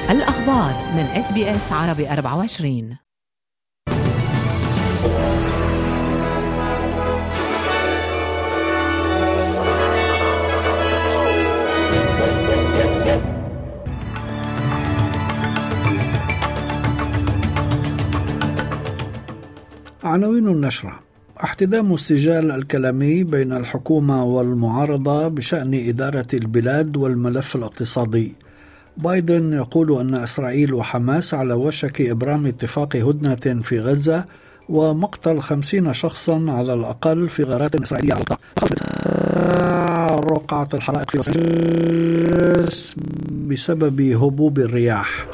الأخبار من SBS عربي 24. عناوين النشرة: احتدام السجال الكلامي بين الحكومة والمعارضة بشأن إدارة البلاد والملف الاقتصادي. بايدن يقول أن إسرائيل وحماس على وشك إبرام اتفاق هدنة في غزة، ومقتل 50 شخصا على الأقل في غارات إسرائيلية على رقعة الحرائق في لوس أنجلوس بسبب هبوب الرياح.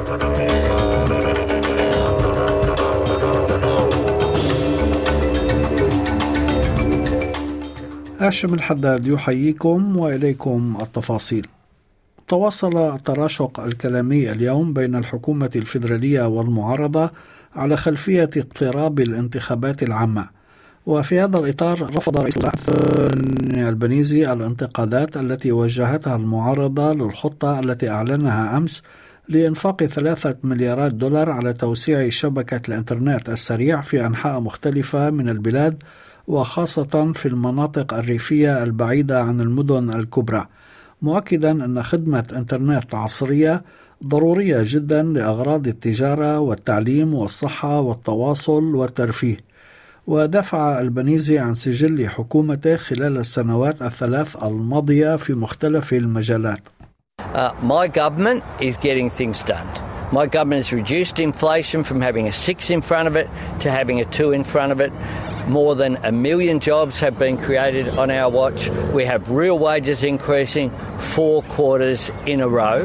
هاشم الحداد يحييكم وإليكم التفاصيل. تواصل التراشق الكلامي اليوم بين الحكومة الفيدرالية والمعارضة على خلفية اقتراب الانتخابات العامة، وفي هذا الإطار رفض رئيس الوزراء البنيزي الانتقادات التي وجهتها المعارضة للخطة التي أعلنها أمس لإنفاق 3 مليارات دولار على توسيع شبكة الإنترنت السريع في أنحاء مختلفة من البلاد، وخاصة في المناطق الريفية البعيدة عن المدن الكبرى، مؤكدا أن خدمة إنترنت عصرية ضرورية جدا لأغراض التجارة والتعليم والصحة والتواصل والترفيه. ودافع البنيزي عن سجل حكومته خلال السنوات الثلاث الماضية في مختلف المجالات. My government is getting things done. My government has reduced inflation from having a 6 in front of it to having a 2 in front of it. More than 1 million jobs have been created on our watch. We have real wages increasing 4 quarters in a row.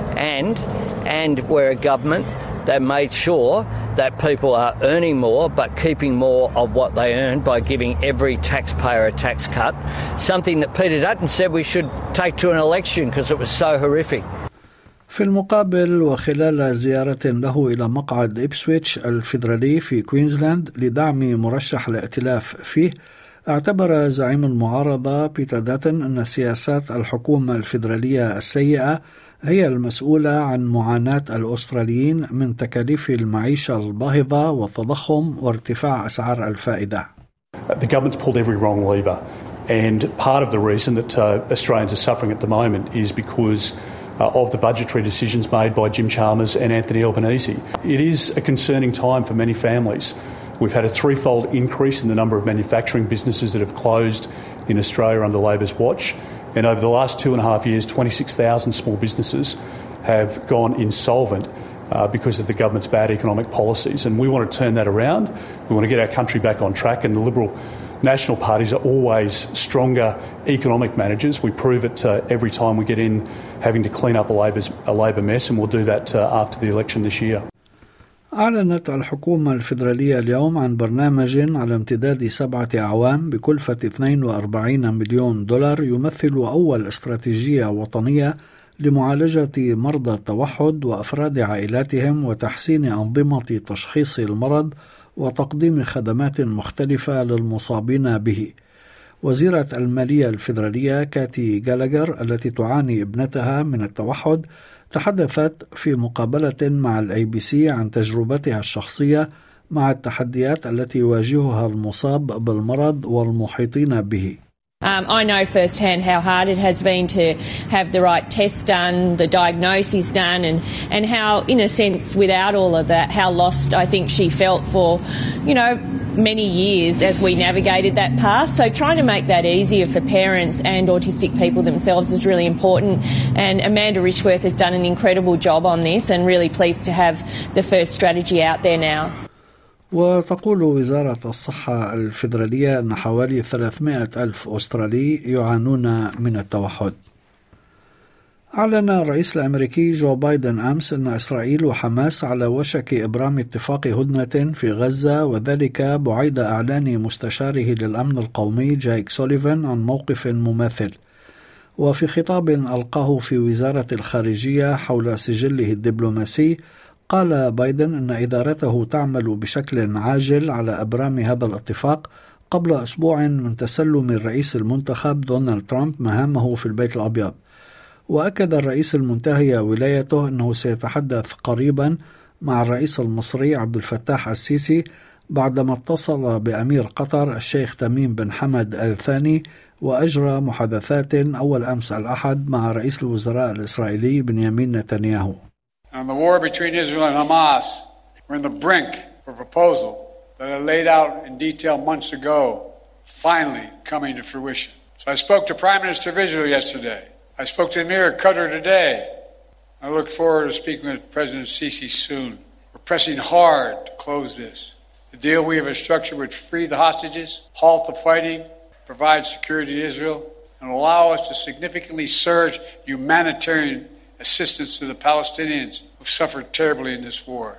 And we're a government that made sure that people are earning more but keeping more of what they earn by giving every taxpayer a tax cut. Something that Peter Dutton said we should take to an election because it was so horrific. في المقابل، وخلال زيارة له إلى مقعد إبسويتش الفيدرالي في كوينزلاند لدعم مرشح الائتلاف فيه، اعتبر زعيم المعارضة بيتر داتن أن سياسات الحكومة الفيدرالية السيئة هي المسؤولة عن معاناة الأستراليين من تكاليف المعيشة الباهظة والتضخم وارتفاع أسعار الفائدة. The government's pulled every wrong lever, and part of the reason that Australians are suffering at the moment is because of the budgetary decisions made by Jim Chalmers and Anthony Albanese. It is a concerning time for many families. We've had a 3-fold increase in the number of manufacturing businesses that have closed in Australia under Labor's watch. And over the last 2.5 years, 26,000 small businesses have gone insolvent because of the government's bad economic policies. And we want to turn that around. We want to get our country back on track. And the Liberal national parties are always stronger economic managers. We prove it every time we get in having to clean up a Labor mess, and we'll do that after the election this year. أعلنت الحكومة الفيدرالية اليوم عن برنامج على امتداد 7 أعوام بكلفة 42 مليون دولار، يمثل أول استراتيجية وطنية لمعالجة مرضى التوحد وأفراد عائلاتهم وتحسين أنظمة تشخيص المرض وتقديم خدمات مختلفة للمصابين به. وزيرة المالية الفيدرالية كاتي غالاغر التي تعاني ابنتها من التوحد تحدثت في مقابلة مع الABC عن تجربتها الشخصية مع التحديات التي يواجهها المصاب بالمرض والمحيطين به. I know firsthand how hard it has been to have the right tests done, the diagnosis done, and how, in a sense, without all of that, how lost I think she felt for, many years as we navigated that path. So trying to make that easier for parents and autistic people themselves is really important. And Amanda Richworth has done an incredible job on this, and really pleased to have the first strategy out there now. وتقول وزارة الصحة الفيدرالية أن حوالي 300,000 أسترالي يعانون من التوحد. أعلن الرئيس الأمريكي جو بايدن أمس أن إسرائيل وحماس على وشك إبرام اتفاق هدنة في غزة، وذلك بعيد إعلان مستشاره للأمن القومي جايك سوليفان عن موقف مماثل. وفي خطاب ألقاه في وزارة الخارجية حول سجله الدبلوماسي، قال بايدن أن إدارته تعمل بشكل عاجل على إبرام هذا الاتفاق قبل أسبوع من تسلم الرئيس المنتخب دونالد ترامب مهامه في البيت الأبيض. وأكد الرئيس المنتهي ولايته أنه سيتحدث قريبا مع الرئيس المصري عبد الفتاح السيسي بعدما اتصل بأمير قطر الشيخ تميم بن حمد الثاني وأجرى محادثات أول أمس الأحد مع رئيس الوزراء الإسرائيلي بنيامين نتنياهو. And the war between Israel and Hamas, we're on the brink of a proposal that I laid out in detail months ago, finally coming to fruition. So I spoke to Prime Minister of Israel yesterday. I spoke to Emir of Qatar today. I look forward to speaking with President Sisi soon. We're pressing hard to close this. The deal we have structured would free the hostages, halt the fighting, provide security to Israel, and allow us to significantly surge humanitarian assistance to the Palestinians who've suffered terribly in this war.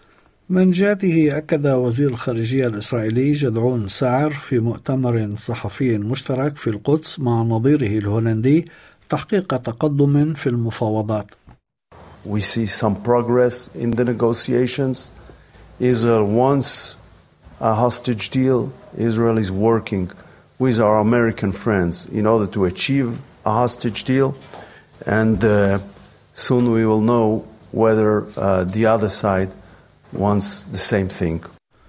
من جهته أكد وزير الخارجية الإسرائيلي جدعون سعر في مؤتمر صحفي مشترك في القدس مع نظيره الهولندي تحقيق تقدم في المفاوضات. We see some progress in the negotiations. Israel wants a hostage deal. Israel is working with our American friends in order to achieve a hostage deal. And soon we will know whether the other side wants the same thing.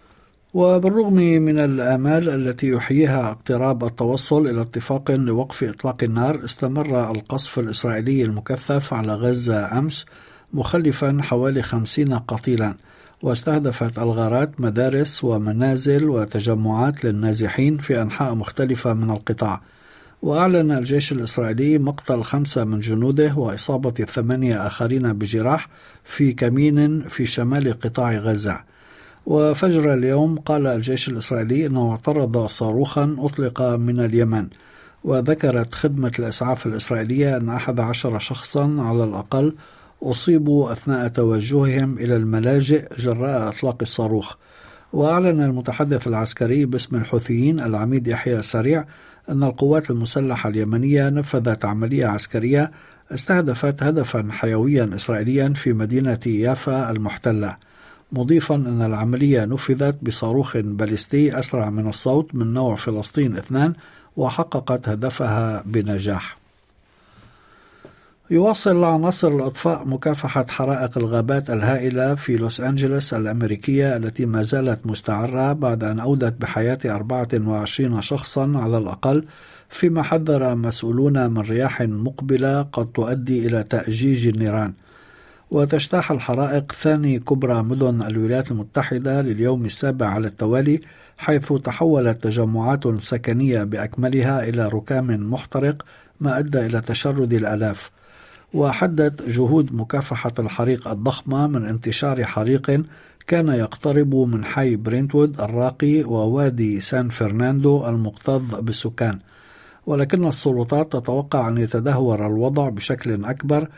وبالرغم من الآمال التي يحييها اقتراب التوصل إلى اتفاق لوقف إطلاق النار، استمر القصف الإسرائيلي المكثف على غزة أمس مخلفا حوالي 50 قتيلا، واستهدفت الغارات مدارس ومنازل وتجمعات للنازحين في أنحاء مختلفة من القطاع. وأعلن الجيش الإسرائيلي مقتل 5 من جنوده وإصابة 8 آخرين بجراح في كمين في شمال قطاع غزة. وفجر اليوم قال الجيش الإسرائيلي أنه اعترض صاروخا أطلق من اليمن. وذكرت خدمة الإسعاف الإسرائيلية أن 11 شخصا على الأقل أصيبوا أثناء توجههم إلى الملاجئ جراء إطلاق الصاروخ. وأعلن المتحدث العسكري باسم الحوثيين العميد يحيى سريع أن القوات المسلحة اليمنية نفذت عملية عسكرية استهدفت هدفا حيويا إسرائيليا في مدينة يافا المحتلة، مضيفا أن العملية نفذت بصاروخ باليستي أسرع من الصوت من نوع فلسطين 2 وحققت هدفها بنجاح. يواصل عناصر الإطفاء مكافحة حرائق الغابات الهائلة في لوس أنجلوس الأمريكية التي ما زالت مستعرة بعد أن أودت بحياة 24 شخصا على الأقل، فيما حذر مسؤولون من رياح مقبلة قد تؤدي إلى تأجيج النيران. وتجتاح الحرائق ثاني كبرى مدن الولايات المتحدة لليوم السابع على التوالي، حيث تحولت تجمعات سكنية بأكملها إلى ركام محترق ما أدى إلى تشرد الآلاف. وحدت جهود مكافحة الحريق الضخمة من انتشار حريق كان يقترب من حي برينتوود الراقي ووادي سان فرناندو المكتظ بالسكان، ولكن السلطات تتوقع أن يتدهور الوضع بشكل أكبر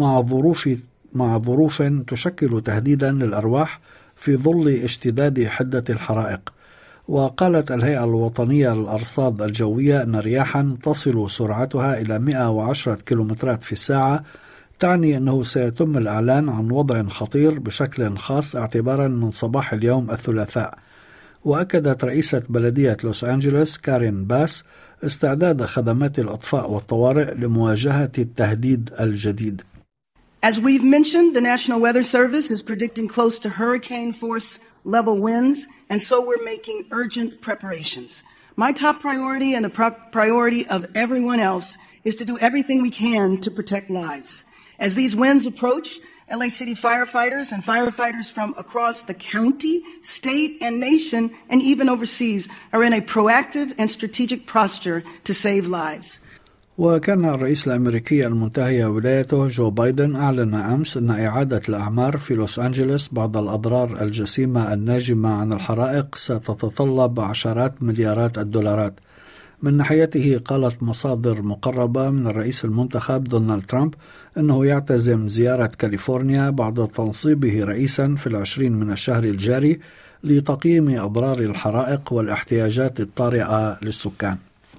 مع ظروف تشكل تهديدا للأرواح في ظل اشتداد حدة الحرائق. وقالت الهيئة الوطنية للأرصاد الجوية أن رياحا تصل سرعتها إلى 110 كيلومترات في الساعة تعني أنه سيتم الإعلان عن وضع خطير بشكل خاص اعتبارا من صباح اليوم الثلاثاء. وأكدت رئيسة بلدية لوس أنجلوس كارين باس استعداد خدمات الإطفاء والطوارئ لمواجهة التهديد الجديد. As we've mentioned, the National Weather Service is predicting close to hurricane force level winds, and so we're making urgent preparations. My top priority and the priority of everyone else is to do everything we can to protect lives. As these winds approach, LA City firefighters and firefighters from across the county, state, and nation, and even overseas, are in a proactive and strategic posture to save lives. وكان الرئيس الأمريكي المنتهي ولايته جو بايدن أعلن أمس أن إعادة الأعمار في لوس أنجلوس بعد الأضرار الجسيمة الناجمة عن الحرائق ستتطلب عشرات مليارات الدولارات. من ناحيته قالت مصادر مقربة من الرئيس المنتخب دونالد ترامب أنه يعتزم زيارة كاليفورنيا بعد تنصيبه رئيسا في 20 من الشهر الجاري لتقييم أضرار الحرائق والاحتياجات الطارئة للسكان.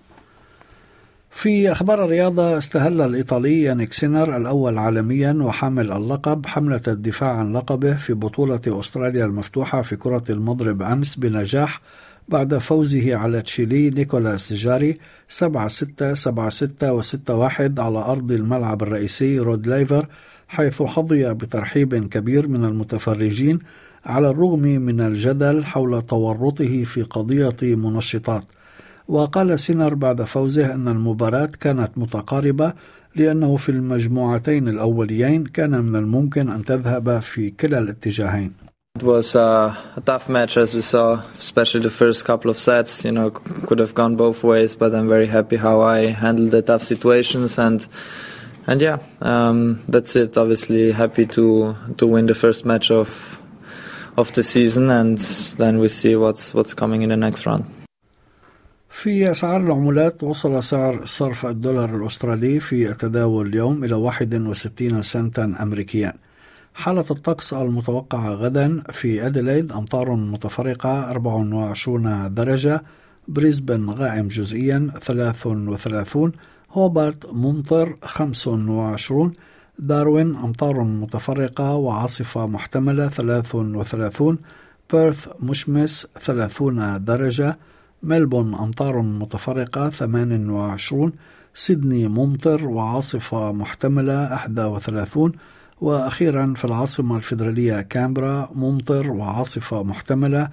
في أخبار الرياضة، استهل الإيطالي يانيك سينر الأول عالميا وحامل اللقب حملة الدفاع عن لقبه في بطولة أستراليا المفتوحة في كرة المضرب أمس بنجاح بعد فوزه على تشيلي نيكولاس جاري 7-6 7-6 و6-1 على أرض الملعب الرئيسي رود ليفر، حيث حظي بترحيب كبير من المتفرجين على الرغم من الجدل حول تورطه في قضية منشطات. وقال سينر بعد فوزه أن المباراة كانت متقاربة لأنه في المجموعتين الأوليين كان من الممكن أن تذهب في كلا الاتجاهين. It was a tough match, as we saw, especially the first couple of sets. Could have gone both ways, but I'm very happy how I handled the tough situations, and yeah, that's it. Obviously, happy to win the first match of the season, and then we see what's coming in the next round. في أسعار العملات، وصل سعر صرف الدولار الأسترالي في التداول اليوم إلى 61 سنتا أمريكيا. حالة الطقس المتوقعة غدا: في أديلايد أمطار متفرقة 24 درجة، بريسبن غائم جزئيا 33، هوبارت ممطر 25، داروين أمطار متفرقة وعاصفة محتملة 33، بيرث مشمس 30 درجة، ملبون أمطار متفرقة 28، سيدني ممطر وعاصفة محتملة 31، وأخيرا في العاصمة الفيدرالية كامبرا ممطر وعاصفة محتملة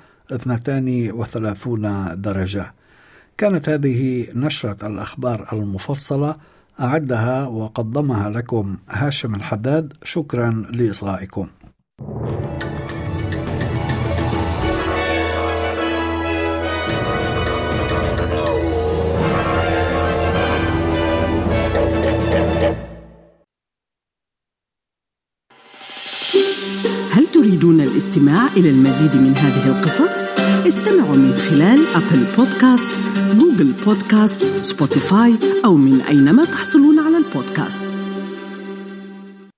32 درجة. كانت هذه نشرة الأخبار المفصلة، أعدها وقدمها لكم هاشم الحداد. شكرا لإصغائكم. هل تريدون الاستماع إلى المزيد من هذه القصص؟ استمعوا من خلال أبل بودكاست، جوجل بودكاست، سبوتيفاي، أو من أينما تحصلون على البودكاست.